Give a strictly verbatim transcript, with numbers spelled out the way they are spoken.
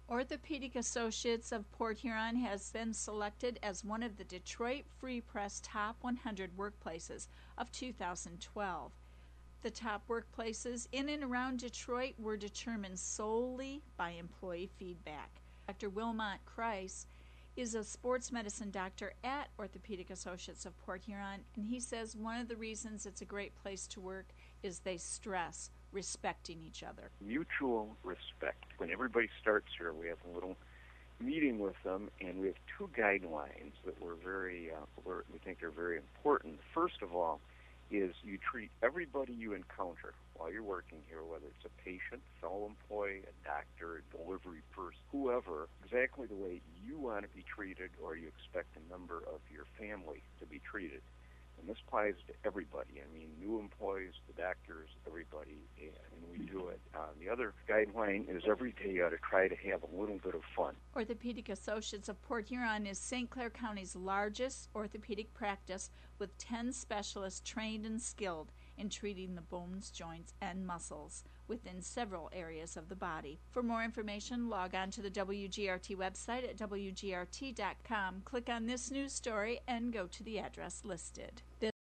Orthopedic Associates of Port Huron has been selected as one of the Detroit Free Press Top one hundred Workplaces of two thousand twelve. The top workplaces in and around Detroit were determined solely by employee feedback. Doctor Wilmot Kreis is a sports medicine doctor at Orthopedic Associates of Port Huron, and he says one of the reasons it's a great place to work is they stress respecting each other. Mutual respect. When everybody starts here, we have a little meeting with them, and we have two guidelines that we're very, uh, we're, we think are very important. First of all, is you treat everybody you encounter while you're working here, whether it's a patient, fellow employee, a doctor, a delivery person, whoever, exactly the way you want to be treated or you expect a member of your family to be treated. And this applies to everybody. I mean, new employees, the doctors, everybody, and we do it. Uh, the other guideline is every day you ought to try to have a little bit of fun. Orthopedic Associates of Port Huron is Saint Clair County's largest orthopedic practice with ten specialists trained and skilled in treating the bones, joints, and muscles within several areas of the body. For more information, log on to the W G R T website at W G R T dot com, click on this news story, and go to the address listed.